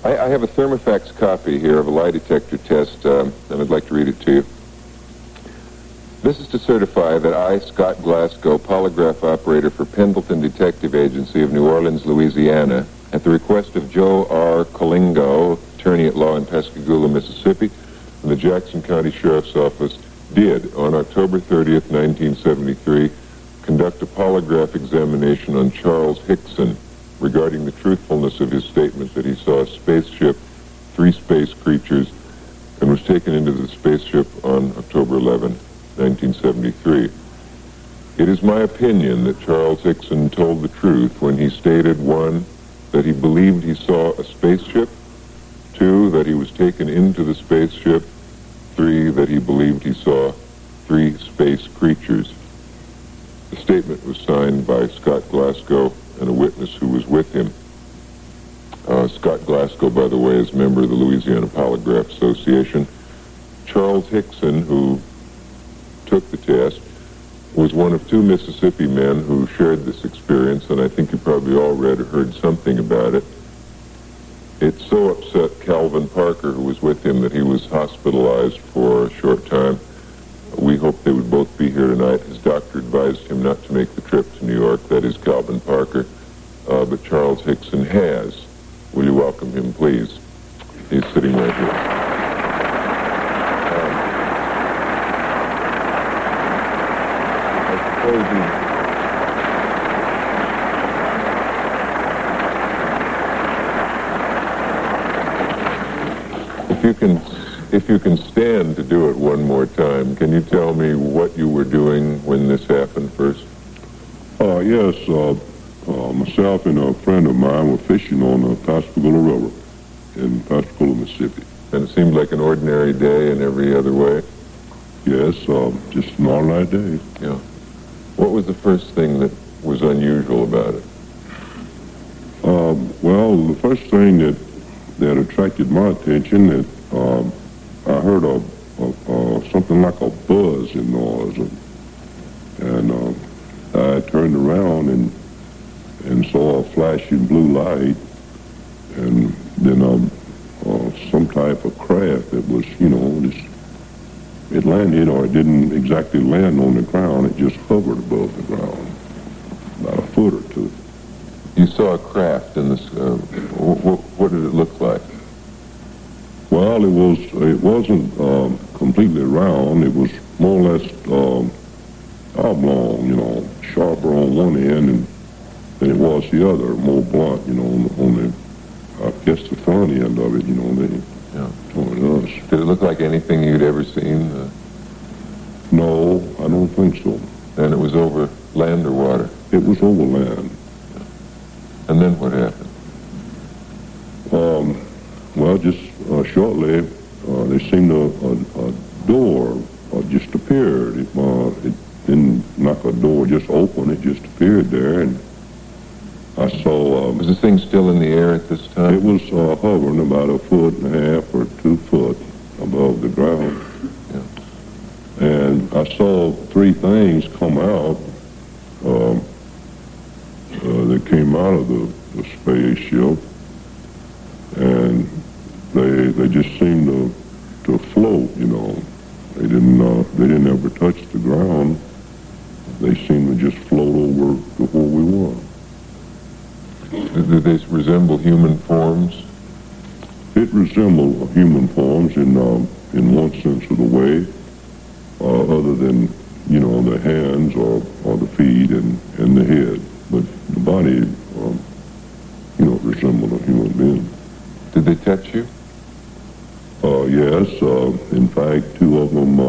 I have a Thermofax copy here of a lie detector test, and I'd like to read it to you. This is to certify that I, Scott Glasgow, polygraph operator for Pendleton Detective Agency of New Orleans, Louisiana, at the request of Joe R. Colingo, attorney at law in Pascagoula, Mississippi, and the Jackson County Sheriff's Office, did, on October 30th, 1973, conduct a polygraph examination on Charles Hickson regarding the truthfulness of his statement that he saw a spaceship, 3 space creatures, and was taken into the spaceship on October 11, 1973. It is my opinion that Charles Hickson told the truth when he stated, 1, that he believed he saw a spaceship, 2, that he was taken into the spaceship, 3, that he believed he saw 3 space creatures. The statement was signed by Scott Glasgow and a witness who was with him. Scott Glasgow, by the way, is a member of the Louisiana Polygraph Association. Charles Hickson, who took the test, was one of 2 Mississippi men who shared this experience, and I think you probably all read or heard something about it. It so upset Calvin Parker, who was with him, that he was hospitalized for a short time. We hope they would both be here tonight. His doctor advised him not to make the trip to New York, that is Calvin Parker, but Charles Hickson has. Will you welcome him, please? He's sitting right here. I suppose you... If you can stand to do it one more time, can you tell me what you were doing when this happened first? Yes, myself and a friend of mine were fishing on the Pascagoula River in Pascagoula, Mississippi. And it seemed like an ordinary day in every other way? Yes, just an ordinary day. Yeah. What was the first thing that was unusual about it? Well, the first thing that attracted my attention, that I heard something like a buzzing noise, and I turned around and saw a flashing blue light, and then some type of craft that was, it landed, or it didn't exactly land on the ground, it just hovered above the ground, about a foot or 2. You saw a craft in this, what did it look like? Well, it wasn't completely round. It was more or less oblong, sharper on one end than it was the other, more blunt, on the, I guess the front end of it, toward us. Did it look like anything you'd ever seen? No, I don't think so. And it was over land or water? It was over land. And then what happened? Well, just shortly, there seemed a door just appeared. It didn't like a door just open. It just appeared there, and I saw... was the thing still in the air at this time? It was hovering about a foot and a half or 2 foot above the ground. Yeah. And I saw 3 things come out. They came out of the spaceship, and they just seemed to float, They didn't ever touch the ground. They seemed to just float over to where we were. Did they resemble human forms? It resembled human forms in one sense of the way, other than, the hands or the feet and the head. But the body, resembled a human being. Did they touch you? Yes. In fact, 2 of them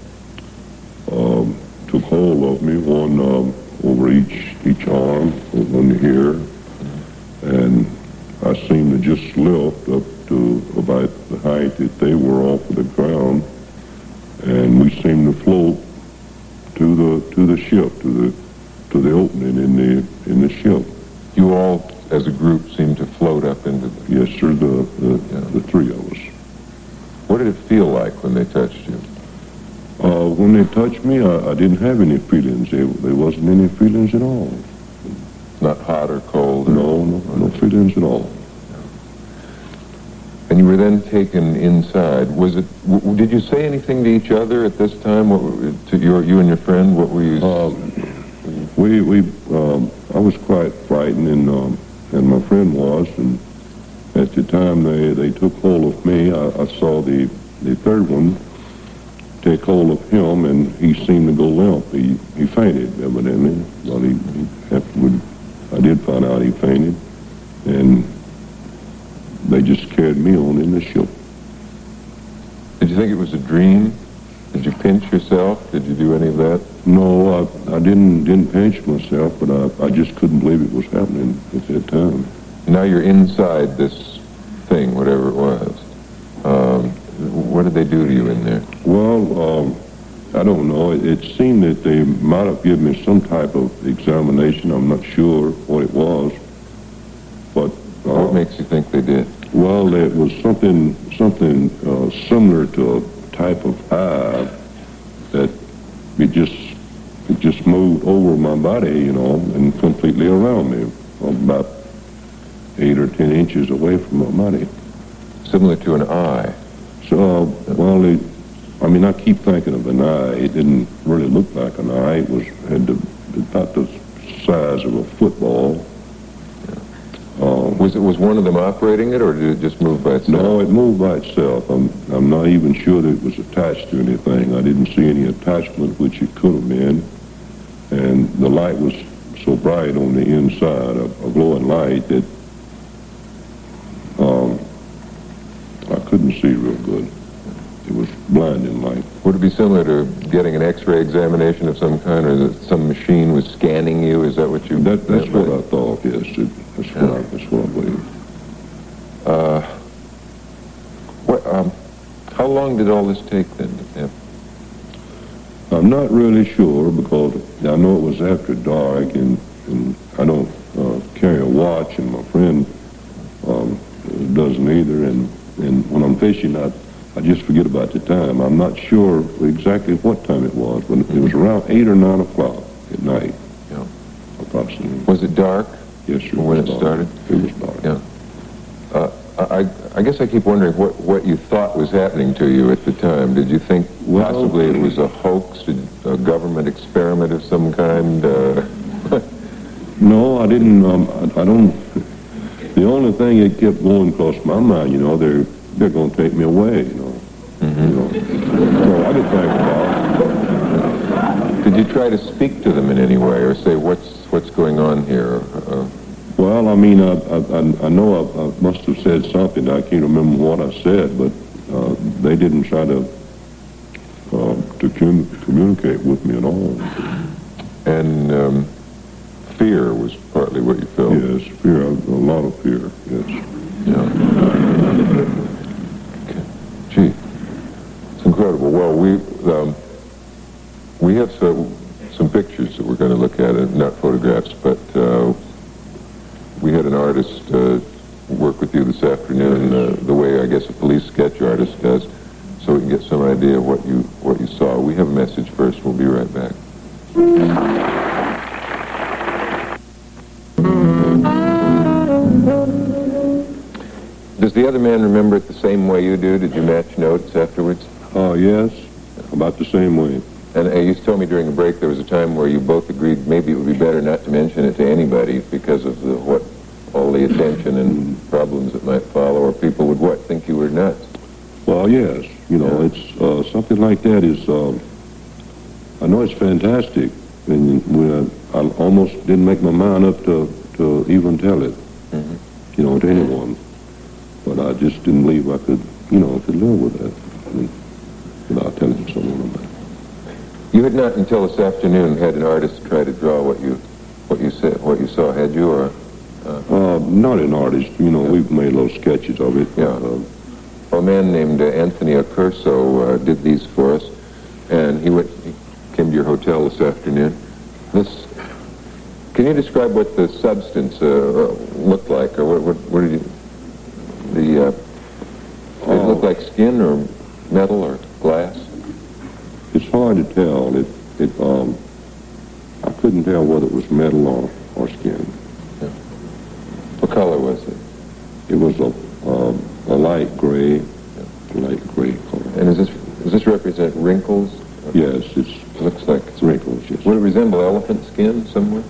took hold of me, one over each arm, one here, and I seemed to just lift up to about the height that they were off of the ground, and we seemed to float to the ship, to the opening in the ship. You all, as a group, seemed to float up into the... Yes, sir, the 3 of us. What did it feel like when they touched you? When they touched me, I didn't have any feelings. There wasn't any feelings at all. Not hot or cold? No feelings at all. And you were then taken inside. Was it? Did you say anything to each other at this time? To you and your friend? What were you? I was quite frightened, and my friend was. And at the time they took hold of me, I saw the third one take hold of him, and he seemed to go limp. He fainted, evidently. Well, afterward, I did find out he fainted, and they just carried me on in the ship. Did you think it was a dream? Did you pinch yourself? Did you do any of that? No, I didn't pinch myself, but I just couldn't believe it was happening at that time. Now you're inside this thing, whatever it was. What did they do to you in there? Well, I don't know. It seemed that they might have given me some type of examination. I'm not sure what it was, but what makes you think they did? Well, it was something similar to a type of eye that it just moved over my body, and completely around me, about 8 or 10 inches away from my body. Similar to an eye. So, well, I keep thinking of an eye. It didn't really look like an eye. It had about the size of a football. Was one of them operating it, or did it just move by itself? No, it moved by itself. I'm not even sure that it was attached to anything. I didn't see any attachment, which it could have been. And the light was so bright on the inside, a glowing light, that I couldn't see real good. It was blinding light. Would it be similar to getting an X-ray examination of some kind, or that some machine was scanning you? Is that what you? That's what I thought. Yes, that's what I believe. How long did all this take then? I'm not really sure, because I know it was after dark, and I don't carry a watch, and my friend doesn't either. And when I'm fishing, I just forget about the time. I'm not sure exactly what time it was, but it was around 8 or 9 o'clock at night. Yeah. Approximately. Was it dark? Yes, sir. When it started? It was dark. Yeah. I guess I keep wondering what you thought was happening to you at the time. Did you think possibly it was a hoax, a government experiment of some kind? No, I didn't. I don't. The only thing that kept going across my mind, they're going to take me away. So I didn't think about it. Did you try to speak to them in any way, or say what's going on here? Well, I know I must have said something. I can't remember what I said, but they didn't try to communicate with me at all. And fear was partly what you felt. Yes, fear. A lot of fear. Yes. Yeah. Okay. Gee, it's incredible. Well, we have some pictures that we're going to look at, not photographs, but we had an artist work with you this afternoon, the way I guess a police sketch artist does, so we can get some idea of what you saw. We have a message first. We'll be right back. Does the other man remember it the same way you do? Did you match notes afterwards? Yes, about the same way. And you told me during a break there was a time where you both agreed maybe it would be better not to mention it to anybody because of all the attention and problems that might follow, or people would think you were nuts. Well, yes, it's something like that is. I know it's fantastic, and I almost didn't make my mind up to even tell it, to anyone. But I just didn't believe I could live with that without telling someone about it. You had not until this afternoon had an artist try to draw what you saw, had you, or? Not an artist. We've made little sketches of it. Yeah. A man named Anthony Accurso did these for us, and he came to your hotel this afternoon. Can you describe what the substance looked like, or what did you? Did it look like skin or metal or glass? It's hard to tell. I couldn't tell whether it was metal or skin. Yeah. What color was it? It was a light gray color. And does this represent wrinkles? Yes, it Looks like. wrinkles, yes. Would it resemble elephant skin somewhere?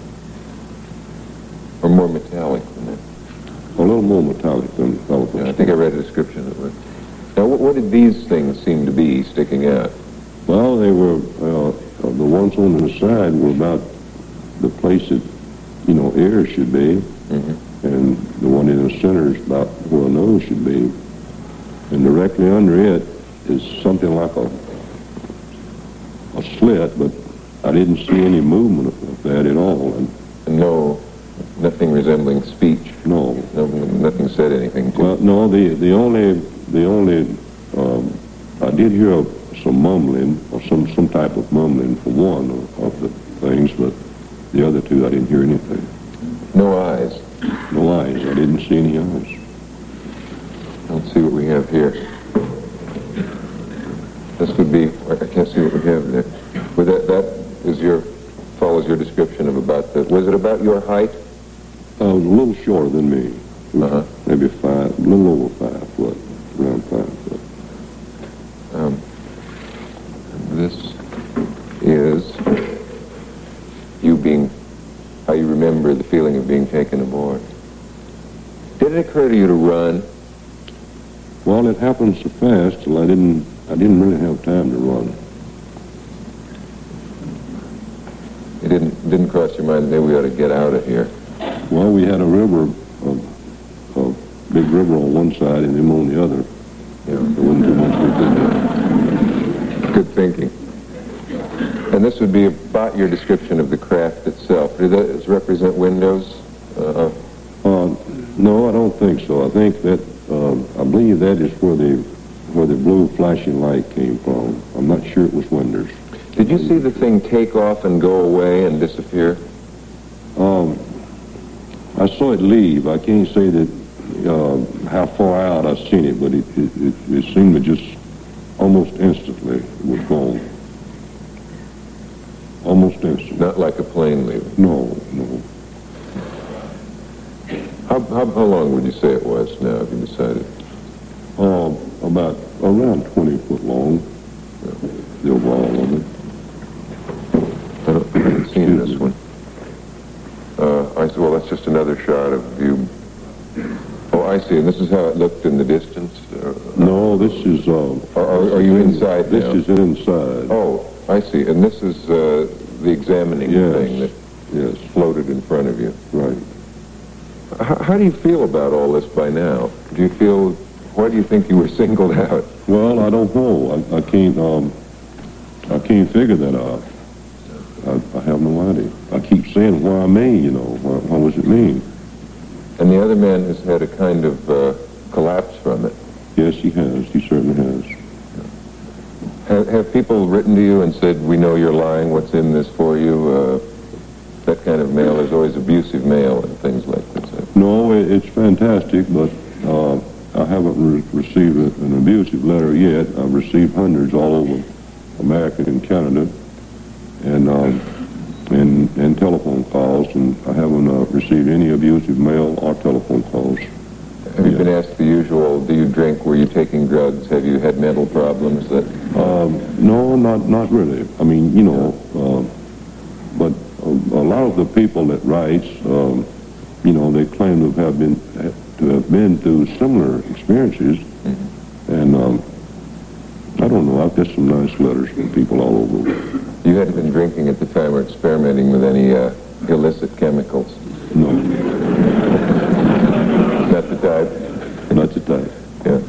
Or more metallic than that? A little more metallic than elephant. Yeah, I think I read a description of it. Now, what did these things seem to be sticking out? Well, they were, the ones on the side were about the place that, air should be. Mm-hmm. And the one in the center is about where a nose should be. And directly under it is something like a slit, but I didn't see any movement of that at all. And Nothing resembling speech? no. Nothing said anything to Well, no, the only, I did hear some mumbling, or some type of mumbling for one of the things, but the other two I didn't hear anything. No eyes? No eyes. I didn't see any eyes. Let's see what we have here. This would be, I can't see what we have there. Well, that is follows your description of was it about your height? It was a little shorter than me. Uh-huh. Maybe a little over 5 foot, around 5 foot. This is how you remember the feeling of being taken aboard. Did it occur to you to run? Well, it happened so fast till I didn't really have time to run. It didn't cross your mind, maybe we ought to get out of here. Well, we had a river, a big river on one side and them on the other. Yeah. There wasn't too much we could do. Good thinking. And this would be about your description of the craft itself. Do those represent windows? No, I don't think so. I think that, I believe that is where the blue flashing light came from. I'm not sure it was windows. Did you see the thing take off and go away and disappear? I saw it leave. I can't say that how far out I seen it, but it seemed to just almost instantly it was gone. Almost instantly. Not like a plane leaving? No. How long would you say it was now, have you decided? About around 20 foot long, the overall of it. I haven't seen this one. I see, well, that's just another shot of you. Oh, I see, and this is how it looked in the distance? No, this is... Are you inside This now? is inside. Oh, I see, and this is the examining thing that floated in front of you. Right. How do you feel about all this by now? Why do you think you were singled out? Well, I don't know. I can't figure that out. I have no idea. I keep saying, why me, what does it mean? And the other man has had a kind of collapse from it. Yes, he has. He certainly has. Have people written to you and said, we know you're lying, what's in this for you? That kind of mail. There's always abusive mail and things like this. No, it's fantastic, but I haven't received an abusive letter yet. I've received hundreds all over America and Canada, and telephone calls, and I haven't received any abusive mail or telephone calls. Have you been asked the usual, do you drink, were you taking drugs, have you had mental problems? No, not really. I mean, but a lot of the people that writes, they claim to have been through similar experiences, and I don't know, I've got some nice letters from people all over. You hadn't been drinking at the time or experimenting with any illicit chemicals? No. Not the type? Not the type. Yeah.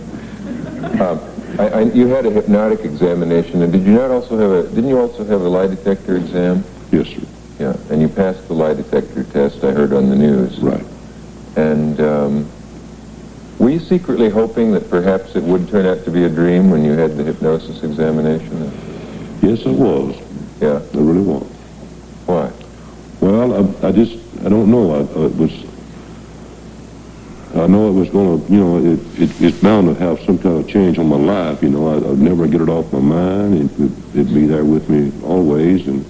You had a hypnotic examination, and didn't you also have a lie detector exam? Yes, sir. Yeah, and you passed the lie detector test, I heard on the news. Right. And were you secretly hoping that perhaps it would turn out to be a dream when you had the hypnosis examination? Yes, I was. Yeah. I really was. Why? Well, I don't know. I know it was going to, it's bound to have some kind of change on my life. I'd never get it off my mind. It'd be there with me always, and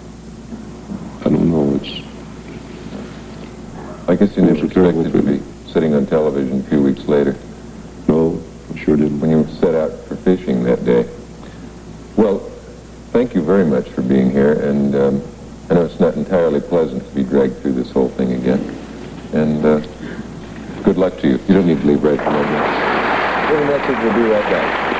I don't know. I guess you never expected to be sitting on television a few weeks later? No, I sure didn't. When you set out for fishing that day. Well, thank you very much for being here, and I know it's not entirely pleasant to be dragged through this whole thing again. And good luck to you. You don't need to leave right now. Give a message, we'll be right back.